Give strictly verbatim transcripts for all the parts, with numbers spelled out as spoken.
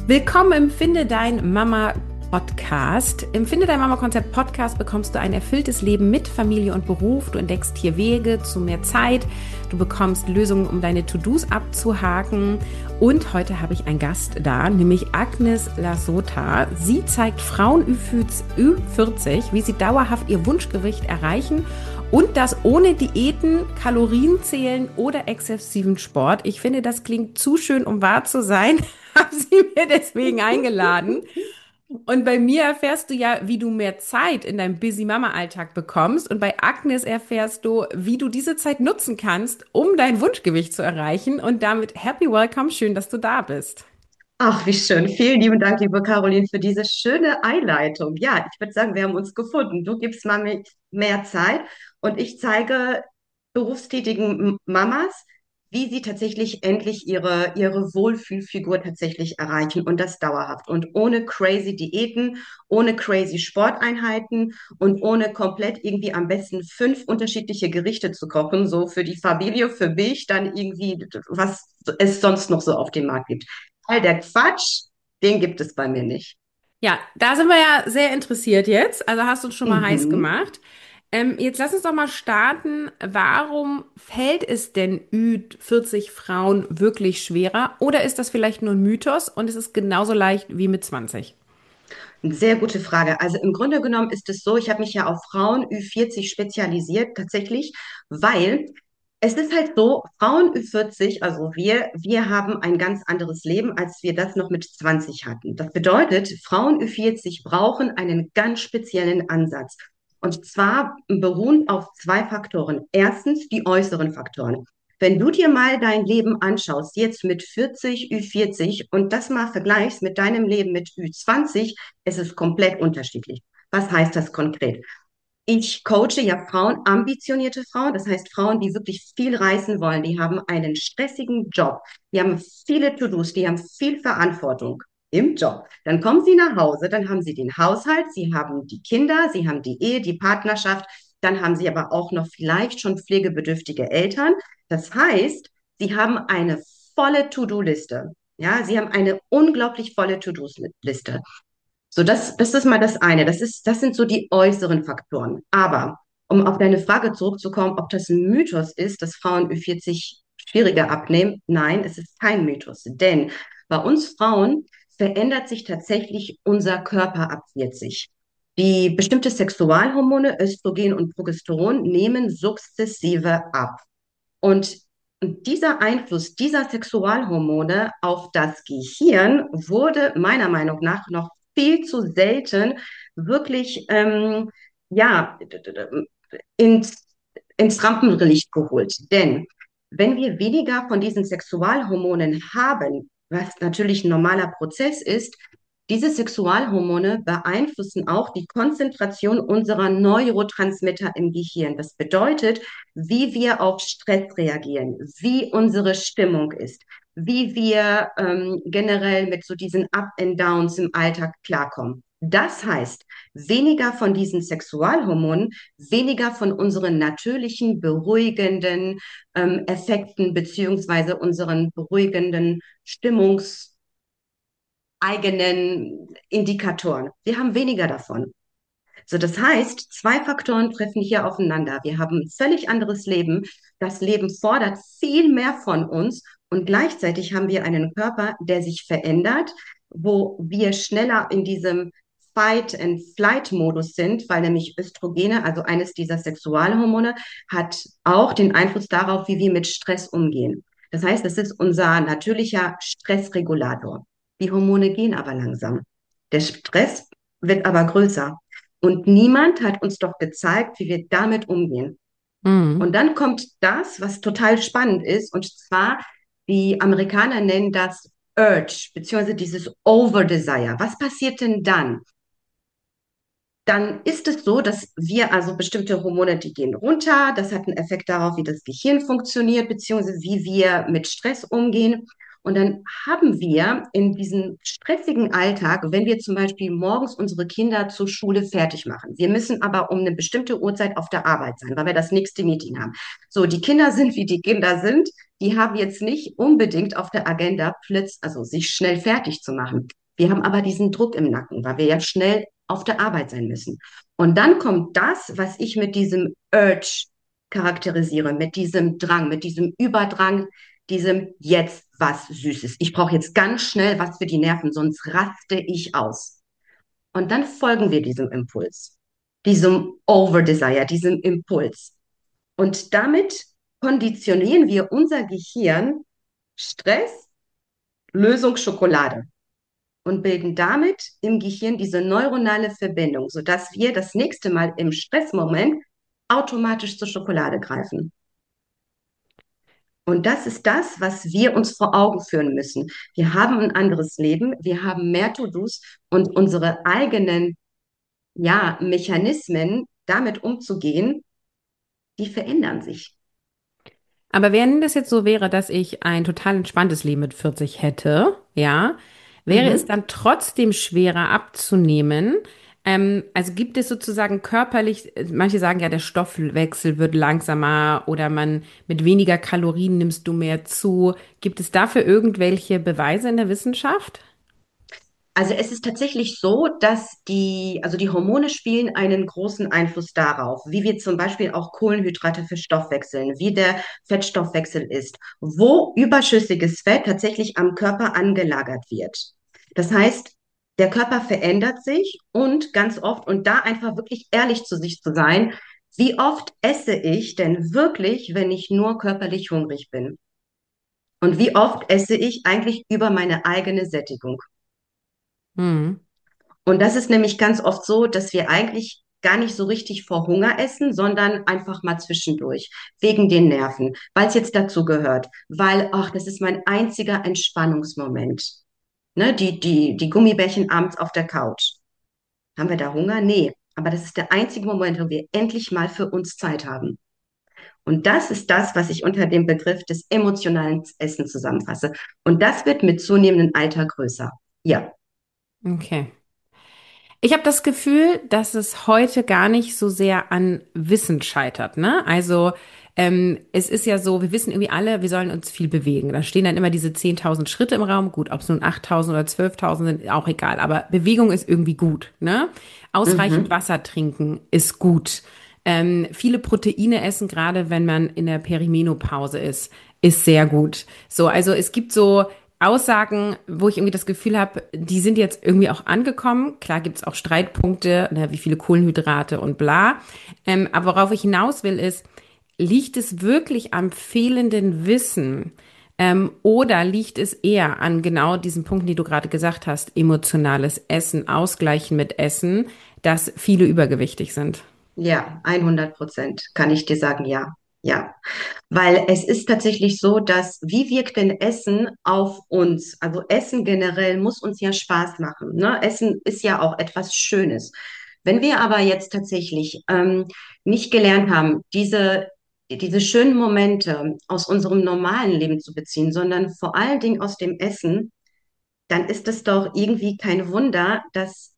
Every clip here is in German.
Willkommen im Finde Dein Mama Podcast. Im Finde Dein Mama Konzept Podcast bekommst du ein erfülltes Leben mit Familie und Beruf. Du entdeckst hier Wege zu mehr Zeit. Du bekommst Lösungen, um deine To-Dos abzuhaken. Und heute habe ich einen Gast da, nämlich Agnes Lasota. Sie zeigt Frauen Ü vierzig, wie sie dauerhaft ihr Wunschgewicht erreichen. Und das ohne Diäten, Kalorien zählen oder exzessiven Sport. Ich finde, das klingt zu schön, um wahr zu sein. Habe sie mir deswegen eingeladen. Und bei mir erfährst du ja, wie du mehr Zeit in deinem Busy Mama Alltag bekommst. Und bei Agnes erfährst du, wie du diese Zeit nutzen kannst, um dein Wunschgewicht zu erreichen. Und damit happy welcome. Schön, dass du da bist. Ach, wie schön. Vielen lieben Dank, liebe Caroline, für diese schöne Einleitung. Ja, ich würde sagen, wir haben uns gefunden. Du gibst Mami mehr Zeit und ich zeige berufstätigen M- Mamas, wie sie tatsächlich endlich ihre, ihre Wohlfühlfigur tatsächlich erreichen und das dauerhaft und ohne crazy Diäten, ohne crazy Sporteinheiten und ohne komplett irgendwie am besten fünf unterschiedliche Gerichte zu kochen, so für die Familie, für mich, dann irgendwie, was es sonst noch so auf dem Markt gibt. All der Quatsch, den gibt es bei mir nicht. Ja, da sind wir ja sehr interessiert jetzt. Also hast du uns schon mal heiß Mhm. gemacht. Ähm, jetzt lass uns doch mal starten. Warum fällt es denn Ü vierzig Frauen wirklich schwerer? Oder ist das vielleicht nur ein Mythos und es ist genauso leicht wie mit zwanzig? Eine sehr gute Frage. Also im Grunde genommen ist es so, ich habe mich ja auf Frauen Ü vierzig spezialisiert, tatsächlich, weil es ist halt so, Frauen Ü vierzig, also wir, wir haben ein ganz anderes Leben, als wir das noch mit zwanzig hatten. Das bedeutet, Frauen Ü vierzig brauchen einen ganz speziellen Ansatz. Und zwar beruhen auf zwei Faktoren. Erstens die äußeren Faktoren. Wenn du dir mal dein Leben anschaust, jetzt mit vierzig, Ü vierzig und das mal vergleichst mit deinem Leben mit Ü zwanzig, es ist komplett unterschiedlich. Was heißt das konkret? Ich coache ja Frauen, ambitionierte Frauen, das heißt Frauen, die wirklich viel reißen wollen, die haben einen stressigen Job, die haben viele To-Dos, die haben viel Verantwortung im Job. Dann kommen sie nach Hause, dann haben sie den Haushalt, sie haben die Kinder, sie haben die Ehe, die Partnerschaft, dann haben sie aber auch noch vielleicht schon pflegebedürftige Eltern. Das heißt, sie haben eine volle To-Do-Liste. Ja, sie haben eine unglaublich volle To-Do-Liste. So, das, das ist mal das eine. Das ist, das sind so die äußeren Faktoren. Aber um auf deine Frage zurückzukommen, ob das ein Mythos ist, dass Frauen Ü vierzig schwieriger abnehmen. Nein, es ist kein Mythos. Denn bei uns Frauen verändert sich tatsächlich unser Körper ab vierzig. Die bestimmte Sexualhormone, Östrogen und Progesteron, nehmen sukzessive ab. Und dieser Einfluss dieser Sexualhormone auf das Gehirn wurde meiner Meinung nach noch viel zu selten wirklich ähm, ja, ins, ins Rampenlicht geholt. Denn wenn wir weniger von diesen Sexualhormonen haben, was natürlich ein normaler Prozess ist, diese Sexualhormone beeinflussen auch die Konzentration unserer Neurotransmitter im Gehirn. Das bedeutet, wie wir auf Stress reagieren, wie unsere Stimmung ist, wie wir ähm, generell mit so diesen Up and Downs im Alltag klarkommen. Das heißt, weniger von diesen Sexualhormonen, weniger von unseren natürlichen, beruhigenden ähm, Effekten beziehungsweise unseren beruhigenden Stimmungs- eigenen Indikatoren. Wir haben weniger davon. So, das heißt, zwei Faktoren treffen hier aufeinander. Wir haben ein völlig anderes Leben. Das Leben fordert viel mehr von uns und gleichzeitig haben wir einen Körper, der sich verändert, wo wir schneller in diesem Fight-and-Flight-Modus sind, weil nämlich Östrogene, also eines dieser Sexualhormone, hat auch den Einfluss darauf, wie wir mit Stress umgehen. Das heißt, es ist unser natürlicher Stressregulator. Die Hormone gehen aber langsam. Der Stress wird aber größer. Und niemand hat uns doch gezeigt, wie wir damit umgehen. Mhm. Und dann kommt das, was total spannend ist, und zwar, die Amerikaner nennen das Urge, beziehungsweise dieses Over-Desire. Was passiert denn dann? Dann ist es so, dass wir also bestimmte Hormone, die gehen runter. Das hat einen Effekt darauf, wie das Gehirn funktioniert, beziehungsweise wie wir mit Stress umgehen. Und dann haben wir in diesem stressigen Alltag, wenn wir zum Beispiel morgens unsere Kinder zur Schule fertig machen, wir müssen aber um eine bestimmte Uhrzeit auf der Arbeit sein, weil wir das nächste Meeting haben. So, die Kinder sind, wie die Kinder sind. Die haben jetzt nicht unbedingt auf der Agenda, plötzlich, also sich schnell fertig zu machen. Wir haben aber diesen Druck im Nacken, weil wir ja schnell auf der Arbeit sein müssen. Und dann kommt das, was ich mit diesem Urge charakterisiere, mit diesem Drang, mit diesem Überdrang, diesem jetzt was Süßes. Ich brauche jetzt ganz schnell was für die Nerven, sonst raste ich aus. Und dann folgen wir diesem Impuls, diesem Overdesire, diesem Impuls. Und damit konditionieren wir unser Gehirn Stress, Lösung Schokolade und bilden damit im Gehirn diese neuronale Verbindung, sodass wir das nächste Mal im Stressmoment automatisch zur Schokolade greifen. Und das ist das, was wir uns vor Augen führen müssen. Wir haben ein anderes Leben, wir haben mehr To-Dos und unsere eigenen, ja, Mechanismen, damit umzugehen, die verändern sich. Aber wenn das jetzt so wäre, dass ich ein total entspanntes Leben mit vierzig hätte, ja, wäre es Mhm. dann trotzdem schwerer abzunehmen? Ähm, also gibt es sozusagen körperlich, äh, manche sagen ja, der Stoffwechsel wird langsamer oder man mit weniger Kalorien nimmst du mehr zu. Gibt es dafür irgendwelche Beweise in der Wissenschaft? Also es ist tatsächlich so, dass die, also die Hormone spielen einen großen Einfluss darauf, wie wir zum Beispiel auch Kohlenhydrate verstoffwechseln, wie der Fettstoffwechsel ist, wo überschüssiges Fett tatsächlich am Körper angelagert wird. Das heißt, der Körper verändert sich und ganz oft, und da einfach wirklich ehrlich zu sich zu sein, wie oft esse ich denn wirklich, wenn ich nur körperlich hungrig bin? Und wie oft esse ich eigentlich über meine eigene Sättigung? Hm. Und das ist nämlich ganz oft so, dass wir eigentlich gar nicht so richtig vor Hunger essen, sondern einfach mal zwischendurch, wegen den Nerven, weil es jetzt dazu gehört, weil, ach, das ist mein einziger Entspannungsmoment. Ne, die, die, die Gummibärchen abends auf der Couch. Haben wir da Hunger? Nee. Aber das ist der einzige Moment, wo wir endlich mal für uns Zeit haben. Und das ist das, was ich unter dem Begriff des emotionalen Essen zusammenfasse. Und das wird mit zunehmendem Alter größer. Ja. Okay. Ich habe das Gefühl, dass es heute gar nicht so sehr an Wissen scheitert, ne? Also ähm, es ist ja so, wir wissen irgendwie alle, wir sollen uns viel bewegen. Da stehen dann immer diese zehntausend Schritte im Raum. Gut, ob es nun achttausend oder zwölftausend sind, auch egal. Aber Bewegung ist irgendwie gut, ne? Ausreichend Mhm. Wasser trinken ist gut. Ähm, viele Proteine essen, gerade wenn man in der Perimenopause ist, ist sehr gut. So, also es gibt so Aussagen, wo ich irgendwie das Gefühl habe, die sind jetzt irgendwie auch angekommen. Klar gibt es auch Streitpunkte, ne, wie viele Kohlenhydrate und bla. Ähm, aber worauf ich hinaus will, ist, liegt es wirklich am fehlenden Wissen? Ähm, oder liegt es eher an genau diesen Punkten, die du gerade gesagt hast, emotionales Essen, Ausgleichen mit Essen, dass viele übergewichtig sind? Ja, hundert Prozent kann ich dir sagen, ja. Ja, weil es ist tatsächlich so, dass wie wirkt denn Essen auf uns? Also Essen generell muss uns ja Spaß machen, ne? Essen ist ja auch etwas Schönes. Wenn wir aber jetzt tatsächlich ähm, nicht gelernt haben, diese, diese schönen Momente aus unserem normalen Leben zu beziehen, sondern vor allen Dingen aus dem Essen, dann ist es doch irgendwie kein Wunder, dass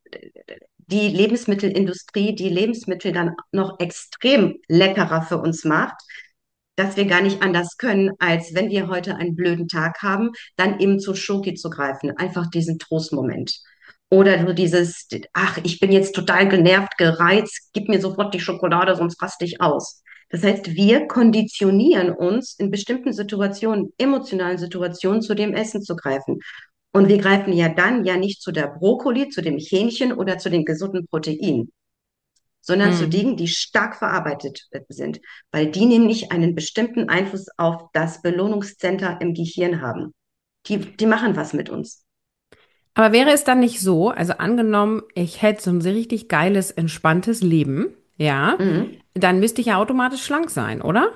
die Lebensmittelindustrie die Lebensmittel dann noch extrem leckerer für uns macht, dass wir gar nicht anders können, als wenn wir heute einen blöden Tag haben, dann eben zu Schoki zu greifen, einfach diesen Trostmoment. Oder so dieses, ach, ich bin jetzt total genervt, gereizt, gib mir sofort die Schokolade, sonst raste ich aus. Das heißt, wir konditionieren uns in bestimmten Situationen, emotionalen Situationen, zu dem Essen zu greifen. Und wir greifen ja dann ja nicht zu der Brokkoli, zu dem Hähnchen oder zu den gesunden Proteinen, sondern zu Hm. Dingen, die stark verarbeitet sind, weil die nämlich einen bestimmten Einfluss auf das Belohnungscenter im Gehirn haben. Die, die machen was mit uns. Aber wäre es dann nicht so, also angenommen, ich hätte so ein sehr richtig geiles, entspanntes Leben, ja, Mhm. dann müsste ich ja automatisch schlank sein, oder?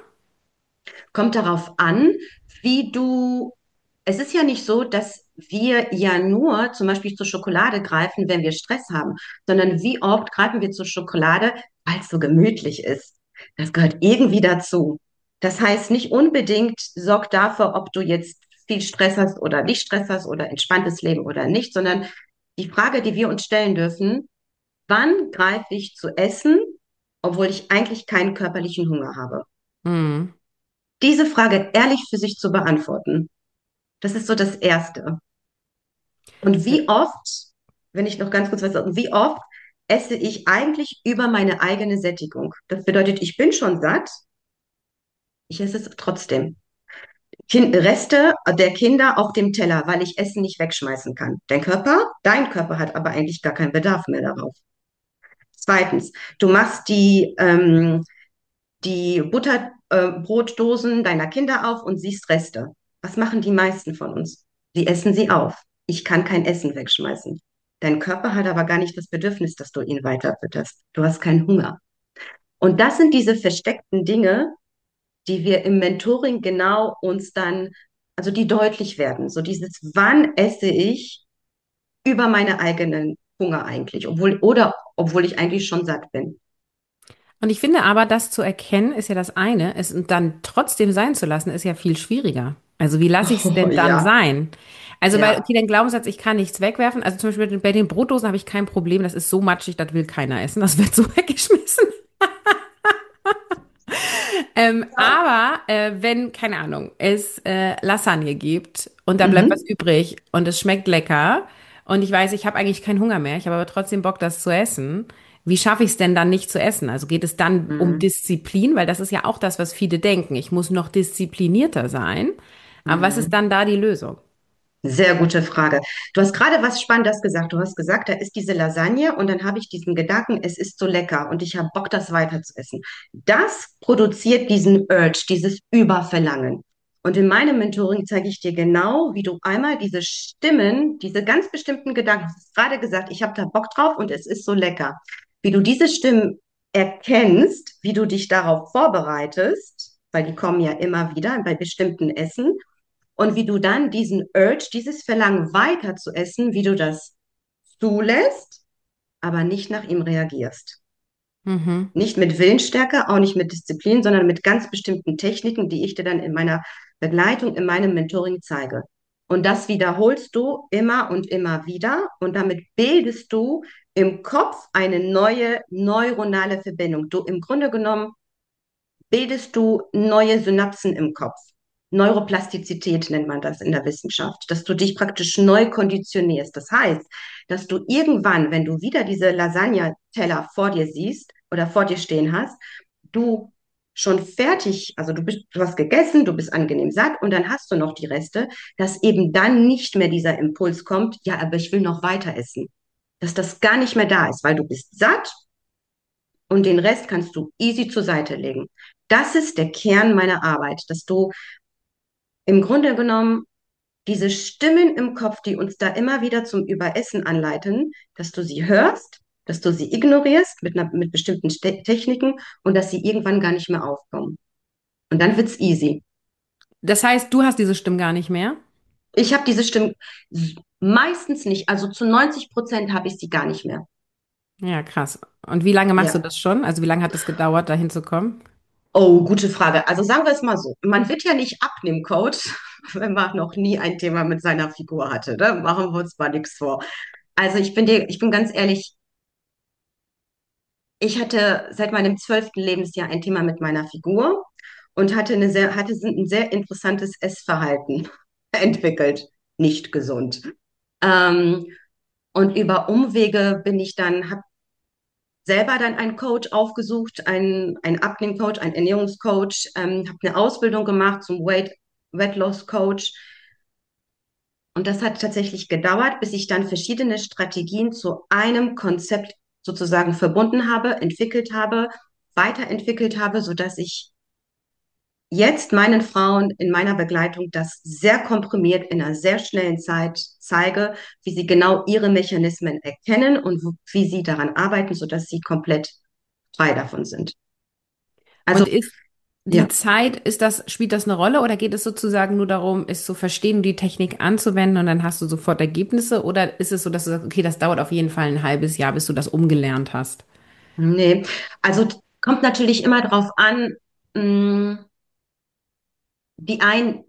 Kommt darauf an, wie du, es ist ja nicht so, dass wir ja nur zum Beispiel zur Schokolade greifen, wenn wir Stress haben, sondern wie oft greifen wir zur Schokolade, weil es so gemütlich ist. Das gehört irgendwie dazu. Das heißt nicht unbedingt, sorgt dafür, ob du jetzt viel Stress hast oder nicht Stress hast oder entspanntes Leben oder nicht, sondern die Frage, die wir uns stellen dürfen: Wann greife ich zu essen, obwohl ich eigentlich keinen körperlichen Hunger habe? Mhm. Diese Frage ehrlich für sich zu beantworten, das ist so das Erste. Und wie oft, wenn ich noch ganz kurz was sage, wie oft esse ich eigentlich über meine eigene Sättigung? Das bedeutet, ich bin schon satt, ich esse es trotzdem. Kind, Reste der Kinder auf dem Teller, weil ich Essen nicht wegschmeißen kann. Dein Körper, dein Körper hat aber eigentlich gar keinen Bedarf mehr darauf. Zweitens, du machst die, ähm, die Butterbrotdosen deiner Kinder auf und siehst Reste. Was machen die meisten von uns? Sie essen sie auf. Ich kann kein Essen wegschmeißen. Dein Körper hat aber gar nicht das Bedürfnis, dass du ihn weiterfütterst. Du hast keinen Hunger. Und das sind diese versteckten Dinge, die wir im Mentoring genau uns dann, also die deutlich werden. So dieses, wann esse ich über meine eigenen Hunger eigentlich, obwohl, oder obwohl ich eigentlich schon satt bin. Und ich finde aber, das zu erkennen ist ja das eine, es dann trotzdem sein zu lassen, ist ja viel schwieriger. Also wie lasse ich es Oh denn dann ja, sein? Also weil, ja. okay, den Glaubenssatz, ich kann nichts wegwerfen. Also zum Beispiel bei den Brotdosen habe ich kein Problem, das ist so matschig, das will keiner essen, das wird so weggeschmissen. Ähm, aber äh, wenn, keine Ahnung, es äh, Lasagne gibt und da bleibt was Mhm. übrig und es schmeckt lecker und ich weiß, ich habe eigentlich keinen Hunger mehr, ich habe aber trotzdem Bock, das zu essen. Wie schaffe ich es denn dann nicht zu essen? Also geht es dann um Mhm. Disziplin, weil das ist ja auch das, was viele denken. Ich muss noch disziplinierter sein. Aber was ist Mhm. dann da die Lösung? Sehr gute Frage. Du hast gerade was Spannendes gesagt. Du hast gesagt, da ist diese Lasagne und dann habe ich diesen Gedanken, es ist so lecker und ich habe Bock, das weiter zu essen. Das produziert diesen Urge, dieses Überverlangen. Und in meinem Mentoring zeige ich dir genau, wie du einmal diese Stimmen, diese ganz bestimmten Gedanken, du hast gerade gesagt, ich habe da Bock drauf und es ist so lecker, wie du diese Stimmen erkennst, wie du dich darauf vorbereitest, weil die kommen ja immer wieder bei bestimmten Essen, und wie du dann diesen Urge, dieses Verlangen weiter zu essen, wie du das zulässt, aber nicht nach ihm reagierst. Mhm. Nicht mit Willensstärke, auch nicht mit Disziplin, sondern mit ganz bestimmten Techniken, die ich dir dann in meiner Begleitung, in meinem Mentoring zeige. Und das wiederholst du immer und immer wieder und damit bildest du im Kopf eine neue neuronale Verbindung. Du im Grunde genommen bildest du neue Synapsen im Kopf. Neuroplastizität nennt man das in der Wissenschaft, dass du dich praktisch neu konditionierst. Das heißt, dass du irgendwann, wenn du wieder diese Lasagne-Teller vor dir siehst oder vor dir stehen hast, du schon fertig, also du bist, du hast gegessen, du bist angenehm satt und dann hast du noch die Reste, dass eben dann nicht mehr dieser Impuls kommt, ja, aber ich will noch weiter essen. Dass das gar nicht mehr da ist, weil du bist satt und den Rest kannst du easy zur Seite legen. Das ist der Kern meiner Arbeit, dass du im Grunde genommen diese Stimmen im Kopf, die uns da immer wieder zum Überessen anleiten, dass du sie hörst, dass du sie ignorierst mit, einer, mit bestimmten Ste Techniken und dass sie irgendwann gar nicht mehr aufkommen. Und dann wird's easy. Das heißt, du hast diese Stimmen gar nicht mehr? Ich habe diese Stimmen meistens nicht, also zu neunzig Prozent habe ich sie gar nicht mehr. Ja, krass. Und wie lange machst du Ja. das schon? Also wie lange hat es gedauert, da hinzukommen? Oh, gute Frage. Also sagen wir es mal so. Man wird ja nicht Abnehmcoach, wenn man noch nie ein Thema mit seiner Figur hatte. Ne? Machen wir uns mal nichts vor. Also ich bin dir, ich bin ganz ehrlich, ich hatte seit meinem zwölften Lebensjahr ein Thema mit meiner Figur und hatte eine sehr, hatte ein sehr interessantes Essverhalten entwickelt. Nicht gesund. Ähm, und über Umwege bin ich dann, habe selber dann einen Coach aufgesucht, einen, einen Abnehmcoach, einen Ernährungscoach, ähm, habe eine Ausbildung gemacht zum Weight, Weight Loss Coach. Und das hat tatsächlich gedauert, bis ich dann verschiedene Strategien zu einem Konzept sozusagen verbunden habe, entwickelt habe, weiterentwickelt habe, sodass ich jetzt meinen Frauen in meiner Begleitung das sehr komprimiert in einer sehr schnellen Zeit zeige, wie sie genau ihre Mechanismen erkennen und wo, wie sie daran arbeiten, sodass sie komplett frei davon sind. Also Und ist die ja, Zeit, ist das, spielt das eine Rolle oder geht es sozusagen nur darum, es zu verstehen, die Technik anzuwenden und dann hast du sofort Ergebnisse? Oder ist es so, dass du sagst, okay, das dauert auf jeden Fall ein halbes Jahr, bis du das umgelernt hast? nee, also kommt natürlich immer drauf an, mh, die ein,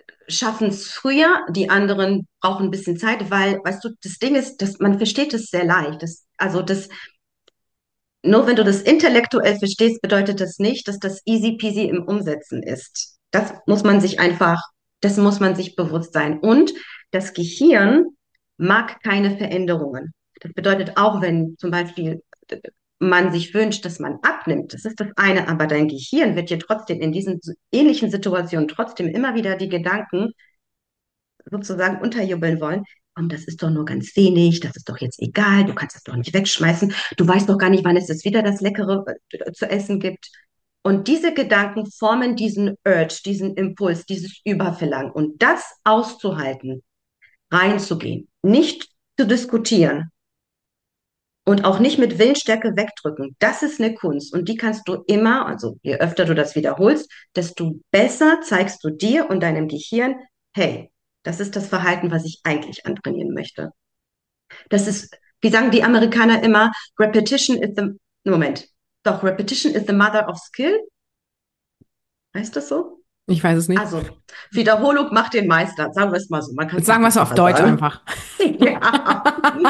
schaffen es früher, die anderen brauchen ein bisschen Zeit, weil, weißt du, das Ding ist, dass man versteht es sehr leicht. Das, also das, nur wenn du das intellektuell verstehst, bedeutet das nicht, dass das easy peasy im Umsetzen ist. Das muss man sich einfach, das muss man sich bewusst sein. Und das Gehirn mag keine Veränderungen. Das bedeutet auch, wenn zum Beispiel man sich wünscht, dass man abnimmt, das ist das eine, aber dein Gehirn wird dir trotzdem in diesen ähnlichen Situationen trotzdem immer wieder die Gedanken sozusagen unterjubeln wollen. Komm, das ist doch nur ganz wenig, das ist doch jetzt egal, du kannst es doch nicht wegschmeißen, du weißt doch gar nicht, wann es jetzt wieder das Leckere äh, zu essen gibt. Und diese Gedanken formen diesen Urge, diesen Impuls, dieses Überverlangen. Und das auszuhalten, reinzugehen, nicht zu diskutieren und auch nicht mit Willensstärke wegdrücken, das ist eine Kunst. Und die kannst du immer, also je öfter du das wiederholst, desto besser zeigst du dir und deinem Gehirn, hey, das ist das Verhalten, was ich eigentlich antrainieren möchte. Das ist, wie sagen die Amerikaner immer, Repetition is the, Moment, doch, Repetition is the mother of skill. Heißt das so? Ich weiß es nicht. Also, Wiederholung macht den Meister, sagen wir es mal so. Man kann Jetzt es auch sagen wir es auf einfacher Deutsch sagen. einfach. Ja.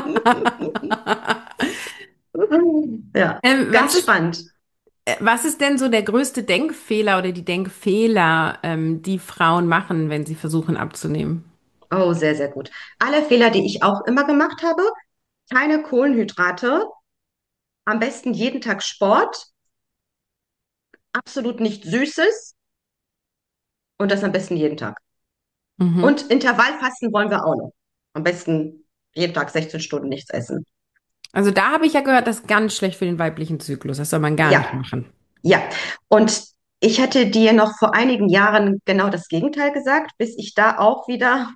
Ja, Ähm, was ganz ist, spannend. äh, was ist denn so der größte Denkfehler oder die Denkfehler, ähm, die Frauen machen, wenn sie versuchen abzunehmen? Oh, sehr, sehr gut. Alle Fehler, die ich auch immer gemacht habe, keine Kohlenhydrate, am besten jeden Tag Sport, absolut nicht Süßes und das am besten jeden Tag. Mhm. Und Intervallfasten wollen wir auch noch. Am besten jeden Tag sechzehn Stunden nichts essen. Also da habe ich ja gehört, das ist ganz schlecht für den weiblichen Zyklus. Das soll man gar nicht Ja, machen. ja. Und ich hatte dir noch vor einigen Jahren genau das Gegenteil gesagt, bis ich da auch wieder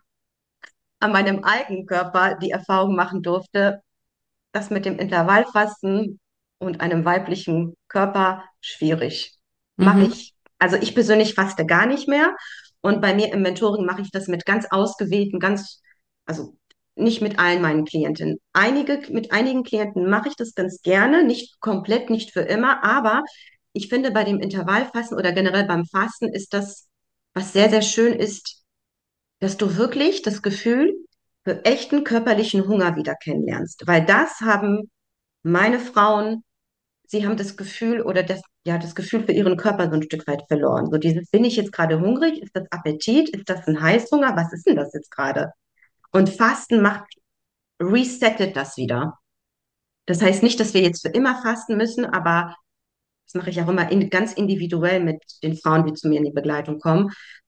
an meinem eigenen Körper die Erfahrung machen durfte, das mit dem Intervallfasten und einem weiblichen Körper schwierig. Mache Mhm. ich, also ich persönlich faste gar nicht mehr. Und bei mir im Mentoring mache ich das mit ganz ausgewählten, ganz, also nicht mit allen meinen Klienten. Einige, mit einigen Klienten mache ich das ganz gerne, nicht komplett, nicht für immer, aber ich finde, bei dem Intervallfasten oder generell beim Fasten ist das, was sehr, sehr schön ist, dass du wirklich das Gefühl für echten körperlichen Hunger wieder kennenlernst. Weil das haben meine Frauen, sie haben das Gefühl oder das, ja, das Gefühl für ihren Körper so ein Stück weit verloren. So dieses, bin ich jetzt gerade hungrig? Ist das Appetit? Ist das ein Heißhunger? Was ist denn das jetzt gerade? Und Fasten macht, resettet das wieder. Das heißt nicht, dass wir jetzt für immer fasten müssen, aber das mache ich auch immer in, ganz individuell mit den Frauen, die zu mir in die Begleitung kommen.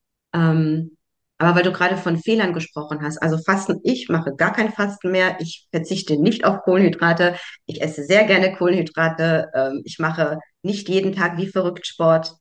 Ähm, aber weil du gerade von Fehlern gesprochen hast, also Fasten, ich mache gar kein Fasten mehr. Ich verzichte nicht auf Kohlenhydrate. Ich esse sehr gerne Kohlenhydrate. Ähm, ich mache nicht jeden Tag wie verrückt Sport.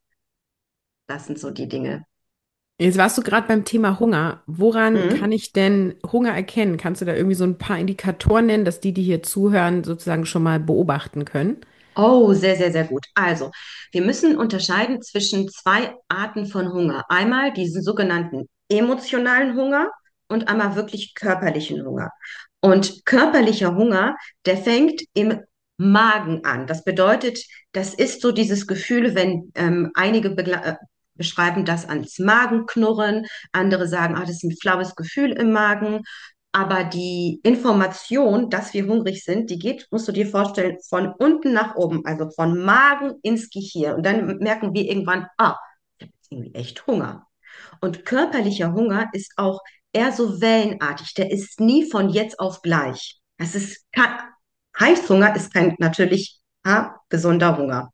Das sind so die Dinge. Jetzt warst du gerade beim Thema Hunger. Woran kann Mhm. ich denn Hunger erkennen? Kannst du da irgendwie so ein paar Indikatoren nennen, dass die, die hier zuhören, sozusagen schon mal beobachten können? Oh, sehr, sehr, sehr gut. Also, wir müssen unterscheiden zwischen zwei Arten von Hunger. Einmal diesen sogenannten emotionalen Hunger und einmal wirklich körperlichen Hunger. Und körperlicher Hunger, der fängt im Magen an. Das bedeutet, das ist so dieses Gefühl, wenn ähm, einige begle- äh, beschreiben das als Magenknurren, andere sagen, ah, das ist ein flaues Gefühl im Magen. Aber die Information, dass wir hungrig sind, die geht, musst du dir vorstellen, von unten nach oben, also von Magen ins Gehirn. Und dann merken wir irgendwann, ah, ich habe jetzt irgendwie echt Hunger. Und körperlicher Hunger ist auch eher so wellenartig. Der ist nie von jetzt auf gleich. Das ist kein, Heißhunger ist kein natürlich ha, gesunder Hunger.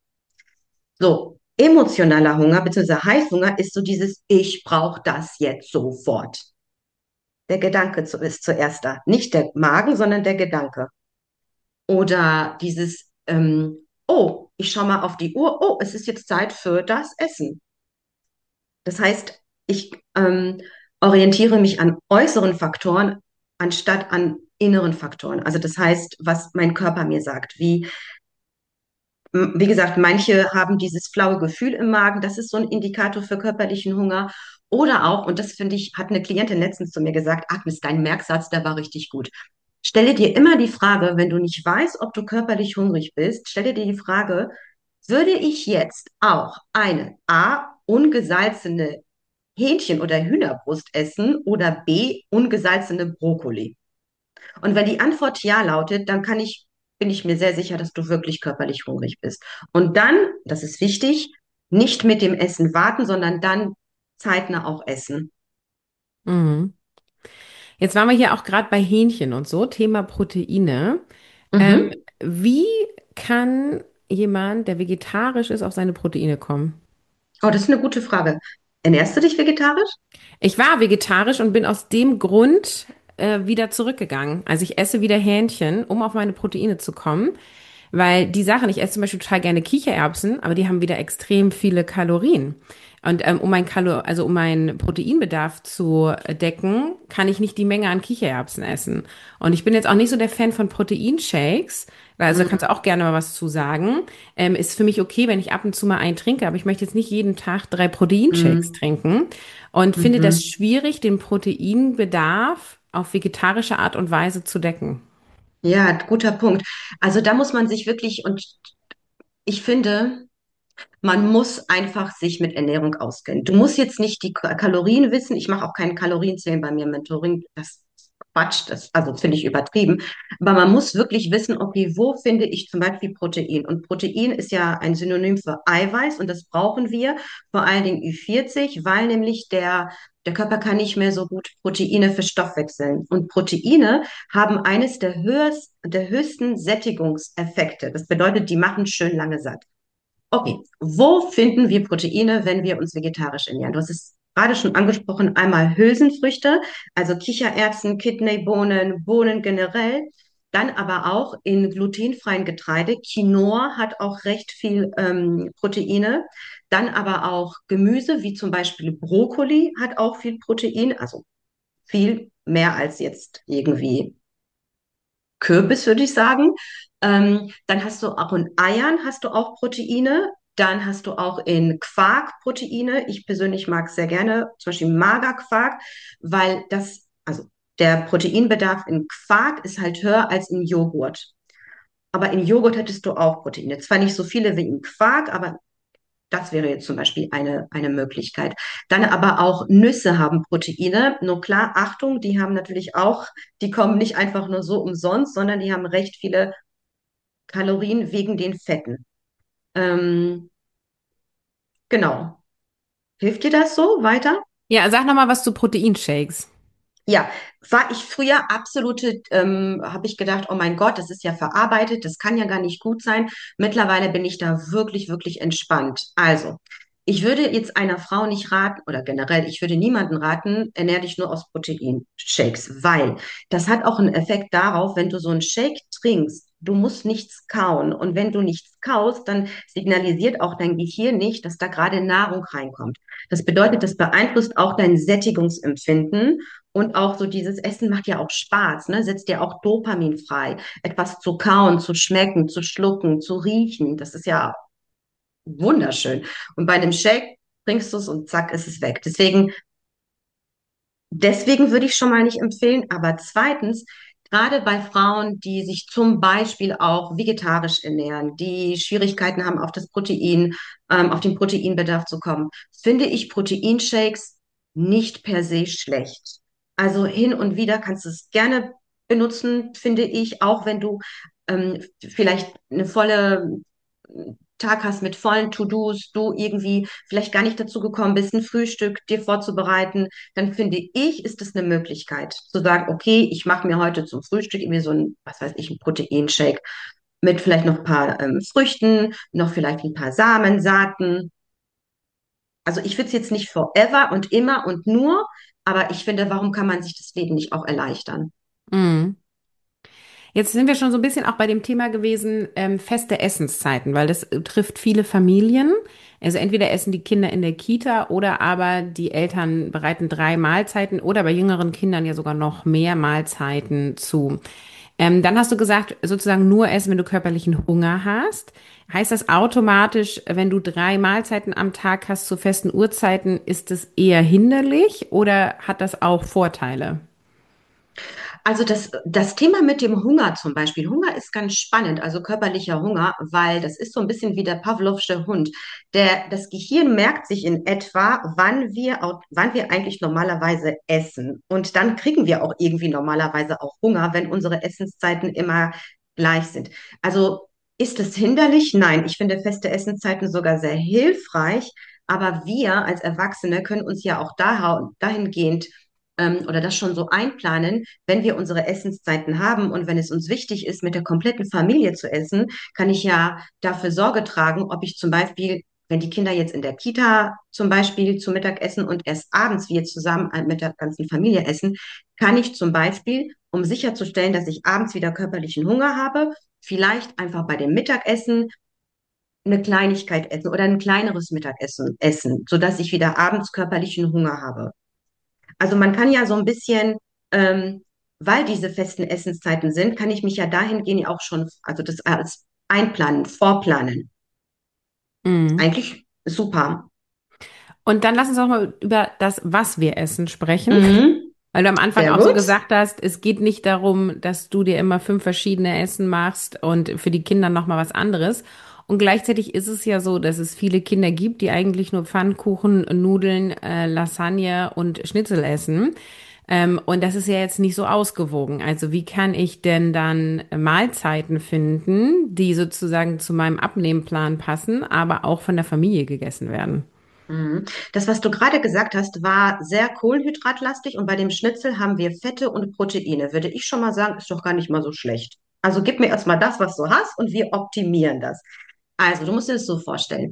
So, emotionaler Hunger bzw. Heißhunger ist so dieses, ich brauche das jetzt sofort. Der Gedanke zu, ist zuerst da. Nicht der Magen, sondern der Gedanke. Oder dieses, ähm, oh, ich schaue mal auf die Uhr, oh, es ist jetzt Zeit für das Essen. Das heißt, ich ähm, orientiere mich an äußeren Faktoren anstatt an inneren Faktoren. Also das heißt, was mein Körper mir sagt, wie M- Wie gesagt, manche haben dieses flaue Gefühl im Magen, das ist so ein Indikator für körperlichen Hunger. Oder auch, und das finde ich, hat eine Klientin letztens zu mir gesagt, Agnes, dein Merksatz, der war richtig gut. Stelle dir immer die Frage, wenn du nicht weißt, ob du körperlich hungrig bist, stelle dir die Frage, würde ich jetzt auch eine A, ungesalzene Hähnchen oder Hühnerbrust essen oder B, ungesalzene Brokkoli? Und wenn die Antwort ja lautet, dann kann ich, bin ich mir sehr sicher, dass du wirklich körperlich hungrig bist. Und dann, das ist wichtig, nicht mit dem Essen warten, sondern dann zeitnah auch essen. Mhm. Jetzt waren wir hier auch gerade bei Hähnchen und so, Thema Proteine. Ähm, Mhm. wie kann jemand, der vegetarisch ist, auf seine Proteine kommen? Oh, das ist eine gute Frage. Ernährst du dich vegetarisch? Ich war vegetarisch und bin aus dem Grund äh, wieder zurückgegangen. Also ich esse wieder Hähnchen, um auf meine Proteine zu kommen. Weil die Sachen, ich esse zum Beispiel total gerne Kichererbsen, aber die haben wieder extrem viele Kalorien. Und ähm, um mein Kalo also um meinen Proteinbedarf zu decken, kann ich nicht die Menge an Kichererbsen essen. Und ich bin jetzt auch nicht so der Fan von Proteinshakes. Also da kannst du Mhm. auch gerne mal was zu sagen. Ähm, ist für mich okay, wenn ich ab und zu mal einen trinke, aber ich möchte jetzt nicht jeden Tag drei Proteinshakes Mhm. trinken. Und finde das Mhm. schwierig, den Proteinbedarf auf vegetarische Art und Weise zu decken. Ja, guter Punkt. Also da muss man sich wirklich, und ich finde, man muss einfach sich mit Ernährung auskennen. Du musst jetzt nicht die Ka- Kalorien wissen. Ich mache auch keinen Kalorienzählen bei mir im Mentoring. Das ist Quatsch, das, also finde ich übertrieben. Aber man muss wirklich wissen, okay, wo finde ich zum Beispiel Protein? Und Protein ist ja ein Synonym für Eiweiß und das brauchen wir, vor allen Dingen Ü vierzig, weil nämlich der, der Körper kann nicht mehr so gut Proteine verstoffwechseln. Und Proteine haben eines der höchst, der höchsten Sättigungseffekte. Das bedeutet, die machen schön lange satt. Okay, wo finden wir Proteine, wenn wir uns vegetarisch ernähren? Du hast es gerade schon angesprochen, einmal Hülsenfrüchte, also Kichererbsen, Kidneybohnen, Bohnen generell, dann aber auch in glutenfreien Getreide. Quinoa hat auch recht viel ähm, Proteine. Dann aber auch Gemüse, wie zum Beispiel Brokkoli, hat auch viel Protein, also viel mehr als jetzt irgendwie Kürbis, würde ich sagen. Ähm, dann hast du auch in Eiern hast du auch Proteine. Dann hast du auch in Quark Proteine. Ich persönlich mag sehr gerne zum Beispiel Magerquark, weil das, also der Proteinbedarf in Quark ist halt höher als in Joghurt. Aber in Joghurt hättest du auch Proteine. Zwar nicht so viele wie in Quark, aber das wäre jetzt zum Beispiel eine, eine Möglichkeit. Dann aber auch Nüsse haben Proteine. Nur klar, Achtung, die haben natürlich auch, die kommen nicht einfach nur so umsonst, sondern die haben recht viele Kalorien wegen den Fetten. Ähm, genau. Hilft dir das so weiter? Ja, sag noch mal was zu Proteinshakes. Ja, war ich früher absolute, ähm, habe ich gedacht, oh mein Gott, das ist ja verarbeitet, das kann ja gar nicht gut sein. Mittlerweile bin ich da wirklich, wirklich entspannt. Also, ich würde jetzt einer Frau nicht raten, oder generell, ich würde niemanden raten, ernähr dich nur aus Proteinshakes, weil das hat auch einen Effekt darauf, wenn du so einen Shake trinkst, du musst nichts kauen. Und wenn du nichts kaust, dann signalisiert auch dein Gehirn nicht, dass da gerade Nahrung reinkommt. Das bedeutet, das beeinflusst auch dein Sättigungsempfinden. Und auch so dieses Essen macht ja auch Spaß, ne? Setzt dir auch Dopamin frei. Etwas zu kauen, zu schmecken, zu schlucken, zu riechen. Das ist ja wunderschön. Und bei einem Shake trinkst du es und zack, ist es weg. Deswegen, deswegen würde ich schon mal nicht empfehlen. Aber zweitens, gerade bei Frauen, die sich zum Beispiel auch vegetarisch ernähren, die Schwierigkeiten haben, auf das Protein, ähm, auf den Proteinbedarf zu kommen, finde ich Proteinshakes nicht per se schlecht. Also hin und wieder kannst du es gerne benutzen, finde ich, auch wenn du ähm, vielleicht eine volle Tag hast mit vollen To-Dos, du irgendwie vielleicht gar nicht dazu gekommen bist, ein Frühstück dir vorzubereiten, dann finde ich, ist es eine Möglichkeit zu sagen, okay, ich mache mir heute zum Frühstück irgendwie so ein, was weiß ich, ein Proteinshake mit vielleicht noch ein paar ähm, Früchten, noch vielleicht ein paar Samen, Saaten. Also ich würde es jetzt nicht forever und immer und nur, aber ich finde, warum kann man sich das Leben nicht auch erleichtern? Mhm. Jetzt sind wir schon so ein bisschen auch bei dem Thema gewesen, ähm, feste Essenszeiten, weil das äh, trifft viele Familien. Also entweder essen die Kinder in der Kita oder aber die Eltern bereiten drei Mahlzeiten oder bei jüngeren Kindern ja sogar noch mehr Mahlzeiten zu. Ähm, dann hast du gesagt, sozusagen nur essen, wenn du körperlichen Hunger hast. Heißt das automatisch, wenn du drei Mahlzeiten am Tag hast zu festen Uhrzeiten, ist es eher hinderlich oder hat das auch Vorteile? Also das, das Thema mit dem Hunger zum Beispiel. Hunger ist ganz spannend, also körperlicher Hunger, weil das ist so ein bisschen wie der Pawlowsche Hund. Der, das Gehirn merkt sich in etwa, wann wir, au- wann wir eigentlich normalerweise essen. Und dann kriegen wir auch irgendwie normalerweise auch Hunger, wenn unsere Essenszeiten immer gleich sind. Also ist es hinderlich? Nein, ich finde feste Essenszeiten sogar sehr hilfreich. Aber wir als Erwachsene können uns ja auch da, dahingehend ähm, oder das schon so einplanen, wenn wir unsere Essenszeiten haben und wenn es uns wichtig ist, mit der kompletten Familie zu essen, kann ich ja dafür Sorge tragen, ob ich zum Beispiel, wenn die Kinder jetzt in der Kita zum Beispiel zu Mittag essen und erst abends wir zusammen mit der ganzen Familie essen, kann ich zum Beispiel, um sicherzustellen, dass ich abends wieder körperlichen Hunger habe, vielleicht einfach bei dem Mittagessen eine Kleinigkeit essen oder ein kleineres Mittagessen essen, sodass ich wieder abends körperlichen Hunger habe. Also man kann ja so ein bisschen, ähm, weil diese festen Essenszeiten sind, kann ich mich ja dahingehend auch schon, also das als einplanen, vorplanen. Mhm. Eigentlich super. Und dann lass uns auch mal über das, was wir essen, sprechen. Mhm. Weil du am Anfang Sehr auch so gut. gesagt hast, es geht nicht darum, dass du dir immer fünf verschiedene Essen machst und für die Kinder nochmal was anderes. Und gleichzeitig ist es ja so, dass es viele Kinder gibt, die eigentlich nur Pfannkuchen, Nudeln, äh, Lasagne und Schnitzel essen. Ähm, und das ist ja jetzt nicht so ausgewogen. Also wie kann ich denn dann Mahlzeiten finden, die sozusagen zu meinem Abnehmplan passen, aber auch von der Familie gegessen werden? Mhm. Das, was du gerade gesagt hast, war sehr kohlenhydratlastig und bei dem Schnitzel haben wir Fette und Proteine. Würde ich schon mal sagen, ist doch gar nicht mal so schlecht. Also gib mir erstmal das, was du hast und wir optimieren das. Also, du musst dir das so vorstellen.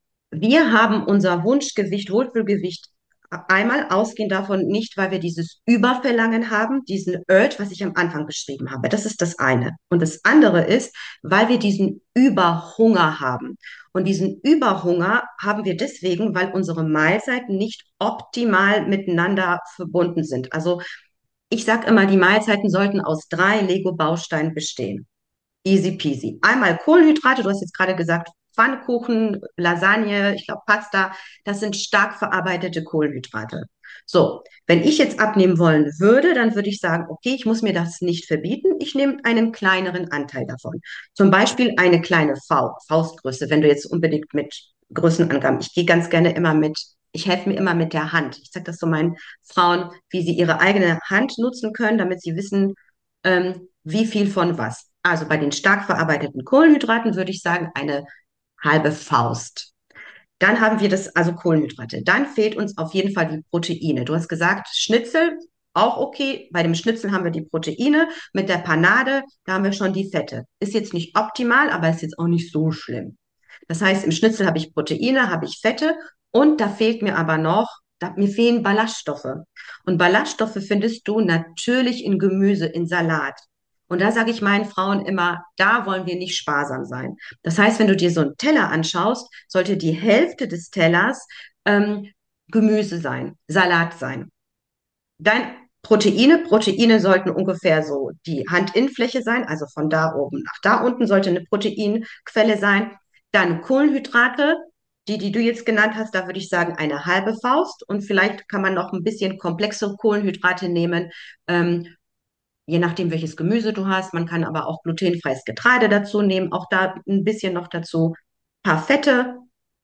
Wir haben unser Wunschgewicht, Wohlfühlgewicht einmal ausgehend davon nicht, weil wir dieses Überverlangen haben, diesen Urge, was ich am Anfang beschrieben habe. Das ist das eine. Und das andere ist, weil wir diesen Überhunger haben. Und diesen Überhunger haben wir deswegen, weil unsere Mahlzeiten nicht optimal miteinander verbunden sind. Also ich sage immer, die Mahlzeiten sollten aus drei Lego-Bausteinen bestehen. Easy peasy. Einmal Kohlenhydrate, du hast jetzt gerade gesagt, Pfannkuchen, Lasagne, ich glaube Pasta, das sind stark verarbeitete Kohlenhydrate. So, wenn ich jetzt abnehmen wollen würde, dann würde ich sagen, okay, ich muss mir das nicht verbieten, ich nehme einen kleineren Anteil davon. Zum Beispiel eine kleine Fa Faustgröße, wenn du jetzt unbedingt mit Größenangaben, ich gehe ganz gerne immer mit, ich helfe mir immer mit der Hand. Ich sage das so meinen Frauen, wie sie ihre eigene Hand nutzen können, damit sie wissen, ähm, wie viel von was. Also bei den stark verarbeiteten Kohlenhydraten würde ich sagen, eine halbe Faust. Dann haben wir das, also Kohlenhydrate. Dann fehlt uns auf jeden Fall die Proteine. Du hast gesagt, Schnitzel, auch okay. Bei dem Schnitzel haben wir die Proteine. Mit der Panade, da haben wir schon die Fette. Ist jetzt nicht optimal, aber ist jetzt auch nicht so schlimm. Das heißt, im Schnitzel habe ich Proteine, habe ich Fette und da fehlt mir aber noch, da, mir fehlen Ballaststoffe. Und Ballaststoffe findest du natürlich in Gemüse, in Salat. Und da sage ich meinen Frauen immer, da wollen wir nicht sparsam sein. Das heißt, wenn du dir so einen Teller anschaust, sollte die Hälfte des Tellers ähm, Gemüse sein, Salat sein. Dein Proteine, Proteine sollten ungefähr so die Handinnenfläche sein, also von da oben nach da unten sollte eine Proteinquelle sein. Dann Kohlenhydrate, die, die du jetzt genannt hast, da würde ich sagen eine halbe Faust und vielleicht kann man noch ein bisschen komplexe Kohlenhydrate nehmen, ähm, je nachdem, welches Gemüse du hast. Man kann aber auch glutenfreies Getreide dazu nehmen, auch da ein bisschen noch dazu. Ein paar Fette,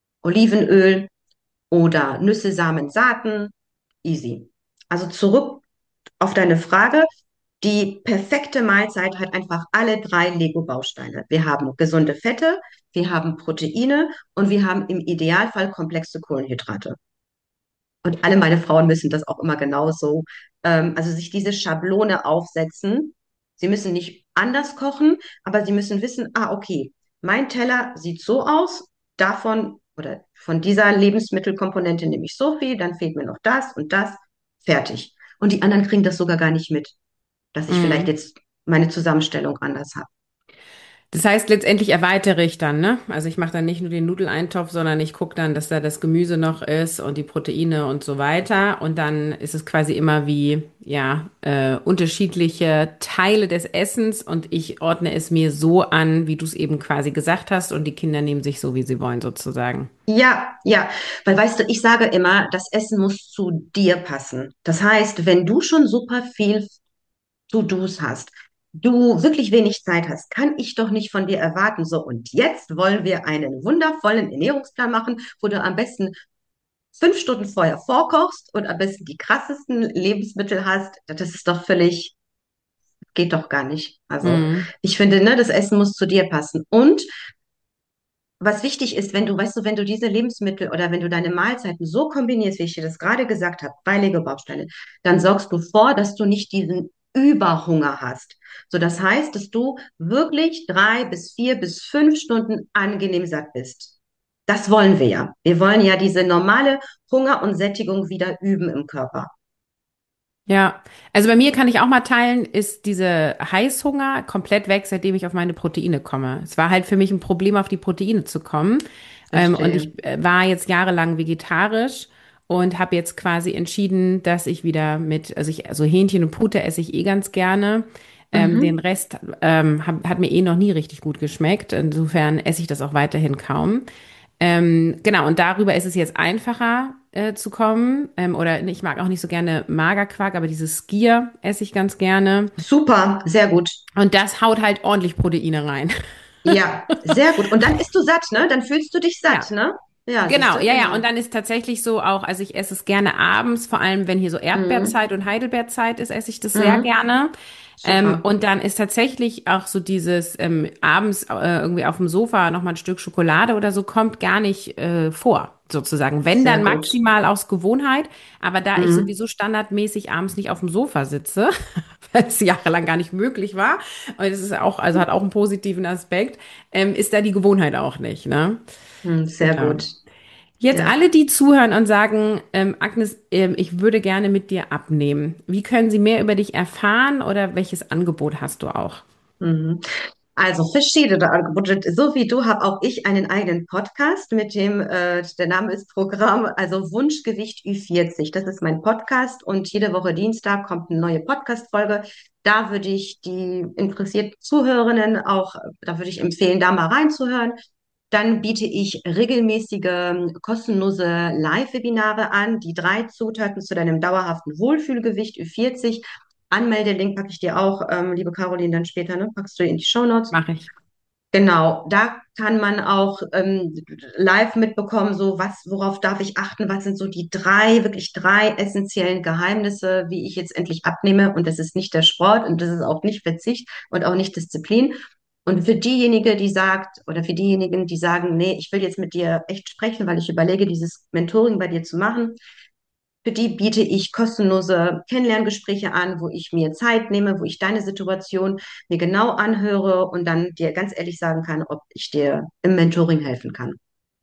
Olivenöl oder Nüsse, Samen, Saaten. Easy. Also zurück auf deine Frage. Die perfekte Mahlzeit hat einfach alle drei Lego-Bausteine. Wir haben gesunde Fette, wir haben Proteine und wir haben im Idealfall komplexe Kohlenhydrate. Und alle meine Frauen müssen das auch immer genauso, ähm, also sich diese Schablone aufsetzen. Sie müssen nicht anders kochen, aber sie müssen wissen, ah, okay, mein Teller sieht so aus, davon oder von dieser Lebensmittelkomponente nehme ich so viel, dann fehlt mir noch das und das, fertig. Und die anderen kriegen das sogar gar nicht mit, dass ich vielleicht Mhm. jetzt meine Zusammenstellung anders habe. Das heißt, letztendlich erweitere ich dann, ne? Also ich mache dann nicht nur den Nudeleintopf, sondern ich gucke dann, dass da das Gemüse noch ist und die Proteine und so weiter. Und dann ist es quasi immer wie, ja, äh, unterschiedliche Teile des Essens und ich ordne es mir so an, wie du es eben quasi gesagt hast und die Kinder nehmen sich so, wie sie wollen, sozusagen. Ja, ja, weil weißt du, ich sage immer, das Essen muss zu dir passen. Das heißt, wenn du schon super viel To-Dos hast, du wirklich wenig Zeit hast, kann ich doch nicht von dir erwarten, so und jetzt wollen wir einen wundervollen Ernährungsplan machen, wo du am besten fünf Stunden vorher vorkochst und am besten die krassesten Lebensmittel hast. Das ist doch völlig, geht doch gar nicht. Also Mhm. ich finde, ne, das Essen muss zu dir passen. Und was wichtig ist, wenn du, weißt du, wenn du diese Lebensmittel oder wenn du deine Mahlzeiten so kombinierst, wie ich dir das gerade gesagt habe, bei Bausteine, dann sorgst du vor, dass du nicht diesen Überhunger hast. So, das heißt, dass du wirklich drei bis vier bis fünf Stunden angenehm satt bist. Das wollen wir ja. Wir wollen ja diese normale Hunger und Sättigung wieder üben im Körper. Ja, also bei mir kann ich auch mal teilen, ist diese Heißhunger komplett weg, seitdem ich auf meine Proteine komme. Es war halt für mich ein Problem, auf die Proteine zu kommen. Ähm, und Verstehe. ich äh, war jetzt jahrelang vegetarisch und habe jetzt quasi entschieden, dass ich wieder mit, also ich, also Hähnchen und Pute esse ich eh ganz gerne. Ähm, den Mhm. Rest ähm, hab, hat mir eh noch nie richtig gut geschmeckt. Insofern esse ich das auch weiterhin kaum. Ähm, genau, und darüber ist es jetzt einfacher äh, zu kommen. Ähm, oder ich mag auch nicht so gerne Magerquark, aber dieses Skier esse ich ganz gerne. Super, sehr gut. Und das haut halt ordentlich Proteine rein. Ja, sehr gut. Und dann isst du satt, ne? Dann fühlst du dich Ja. satt, ne? Ja, siehst Genau, du, ja, ja. Und genau. dann ist tatsächlich so auch, also ich esse es gerne abends, vor allem wenn hier so Mhm. Erdbeerzeit und Heidelbeerzeit ist, esse ich das sehr Mhm. gerne. Ähm, Super. und dann ist tatsächlich auch so dieses ähm, abends äh, irgendwie auf dem Sofa noch mal ein Stück Schokolade oder so kommt gar nicht äh, vor, sozusagen. Wenn Sehr dann gut. maximal aus Gewohnheit, aber da ich Mhm. sowieso standardmäßig abends nicht auf dem Sofa sitze, weil es jahrelang gar nicht möglich war, und das ist auch, also hat auch einen positiven Aspekt, ähm, ist da die Gewohnheit auch nicht, ne? Mhm. Sehr Genau. gut. Jetzt Ja. alle, die zuhören und sagen, ähm, Agnes, ähm, ich würde gerne mit dir abnehmen. Wie können sie mehr über dich erfahren oder welches Angebot hast du auch? Mhm. Also verschiedene Angebote. So wie du habe auch ich einen eigenen Podcast mit dem, äh, der Name ist Programm, also Wunschgewicht Ü vierzig. Das ist mein Podcast und jede Woche Dienstag kommt eine neue Podcast-Folge. Da würde ich die interessierten Zuhörerinnen auch, da würde ich empfehlen, da mal reinzuhören. Dann biete ich regelmäßige ähm, kostenlose Live-Webinare an, die drei Zutaten zu deinem dauerhaften Wohlfühlgewicht Ü vierzig. Anmeldelink packe ich dir auch, ähm, liebe Caroline, dann später, ne? Packst du in die Shownotes. Mache ich. Genau, da kann man auch ähm, live mitbekommen, so was, worauf darf ich achten, was sind so die drei, wirklich drei essentiellen Geheimnisse, wie ich jetzt endlich abnehme. Und das ist nicht der Sport und das ist auch nicht Verzicht und auch nicht Disziplin. Und für diejenige, die sagt, oder für diejenigen, die sagen, nee, ich will jetzt mit dir echt sprechen, weil ich überlege, dieses Mentoring bei dir zu machen, für die biete ich kostenlose Kennenlerngespräche an, wo ich mir Zeit nehme, wo ich deine Situation mir genau anhöre und dann dir ganz ehrlich sagen kann, ob ich dir im Mentoring helfen kann.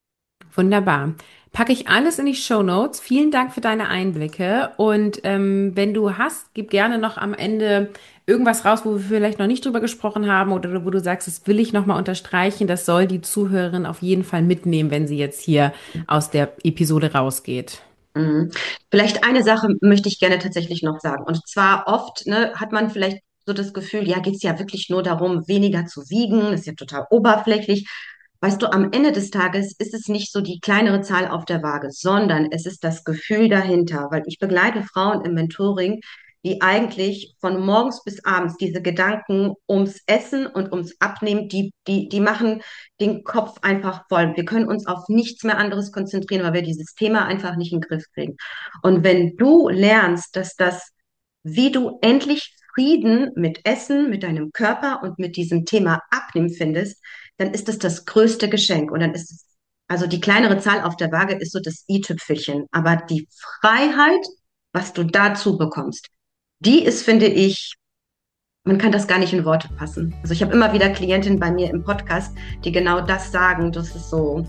Wunderbar. Packe ich alles in die Shownotes. Vielen Dank für deine Einblicke. Und ähm, wenn du hast, gib gerne noch am Ende irgendwas raus, wo wir vielleicht noch nicht drüber gesprochen haben oder wo du sagst, das will ich nochmal unterstreichen. Das soll die Zuhörerin auf jeden Fall mitnehmen, wenn sie jetzt hier aus der Episode rausgeht. Mhm. Vielleicht eine Sache möchte ich gerne tatsächlich noch sagen. Und zwar oft, ne, hat man vielleicht so das Gefühl, ja, geht es ja wirklich nur darum, weniger zu wiegen. Das ist ja total oberflächlich. Weißt du, am Ende des Tages ist es nicht so die kleinere Zahl auf der Waage, sondern es ist das Gefühl dahinter, weil ich begleite Frauen im Mentoring, die eigentlich von morgens bis abends diese Gedanken ums Essen und ums Abnehmen, die, die, die machen den Kopf einfach voll. Wir können uns auf nichts mehr anderes konzentrieren, weil wir dieses Thema einfach nicht in den Griff kriegen. Und wenn du lernst, dass das, wie du endlich Frieden mit Essen, mit deinem Körper und mit diesem Thema Abnehmen findest, dann ist es das größte Geschenk. Und dann ist es, also die kleinere Zahl auf der Waage ist so das i-Tüpfelchen. Aber die Freiheit, was du dazu bekommst, die ist, finde ich, man kann das gar nicht in Worte fassen. Also ich habe immer wieder Klientinnen bei mir im Podcast, die genau das sagen. Das ist so,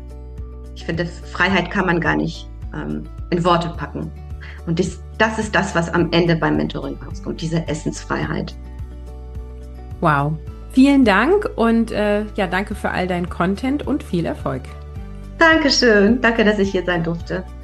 ich finde, Freiheit kann man gar nicht ähm, in Worte packen. Und dies, das ist das, was am Ende beim Mentoring rauskommt, diese Essensfreiheit. Wow. Vielen Dank und äh, ja, danke für all deinen Content und viel Erfolg. Dankeschön. Danke, dass ich hier sein durfte.